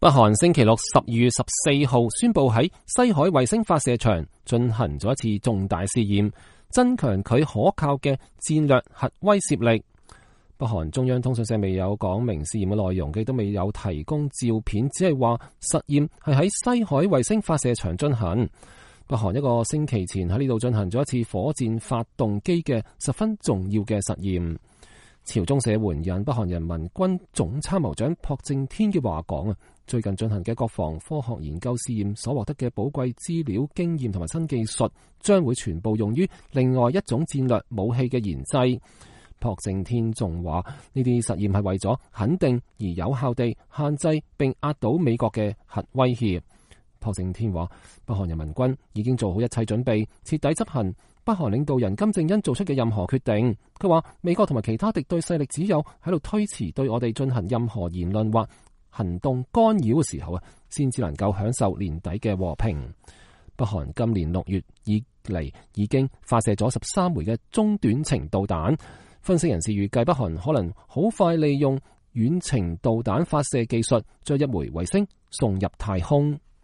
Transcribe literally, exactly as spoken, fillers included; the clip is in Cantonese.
北韓星期六十二月十四號宣布喺西海衛星發射場進行咗一次重大試驗，增強佢可靠嘅戰略核威懾力。北韓中央通訊社未有講明試驗嘅內容，亦都未有提供照片，只係話實驗係喺西海衛星發射場進行。北韓一個星期前喺呢度進行咗一次火箭發動機嘅十分重要嘅實驗。朝中社援引北韓人民軍總參謀長朴正天嘅話講啊，最近進行嘅國防科學研究試驗所獲得嘅寶貴資料、經驗同埋新技術，將會全部用於另外一種戰略武器嘅研製。朴正天仲話，呢啲實驗係為咗肯定而有效地限制並壓倒美國嘅核威脅。朴正天話，北韓人民軍已經做好一切準備，徹底執行北韓領導人金正恩做出嘅任何決定。佢話美國同埋其他敵對勢力只有喺度推遲對我哋進行任何言論或行動干擾嘅時候啊，先至能夠享受年底嘅和平。北韓今年六月以嚟已經發射咗十三枚嘅中短程導彈。分析人士預計北韓可能好快利用遠程導彈發射技術，將一枚衛星送入太空。